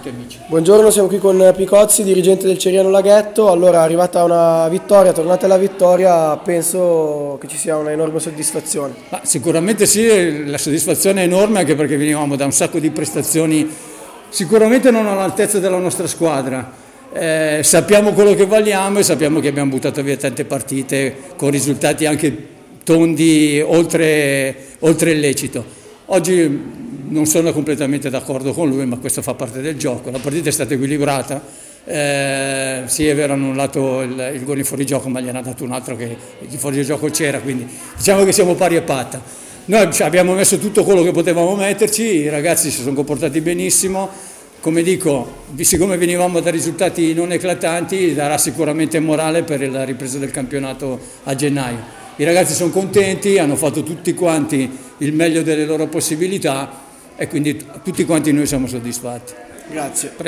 tutti amici. Buongiorno, siamo qui con Picozzi, dirigente del Ceriano Laghetto. Allora, è arrivata una vittoria, tornate alla vittoria, penso che ci sia una enorme soddisfazione. Ma sicuramente sì, la soddisfazione è enorme, anche perché venivamo da un sacco di prestazioni sicuramente non all'altezza della nostra squadra. Sappiamo quello che valiamo e sappiamo che abbiamo buttato via tante partite con risultati anche tondi oltre il lecito. Oggi non sono completamente d'accordo con lui, ma questo fa parte del gioco. La partita è stata equilibrata, sì è vero, hanno annullato il gol in fuorigioco, ma gli hanno dato un altro che di fuorigioco c'era, quindi diciamo che siamo pari e patta. Noi abbiamo messo tutto quello che potevamo metterci, i ragazzi si sono comportati benissimo. Come dico, siccome venivamo da risultati non eclatanti, darà sicuramente morale per la ripresa del campionato a gennaio. I ragazzi sono contenti, hanno fatto tutti quanti il meglio delle loro possibilità e quindi tutti quanti noi siamo soddisfatti. Grazie.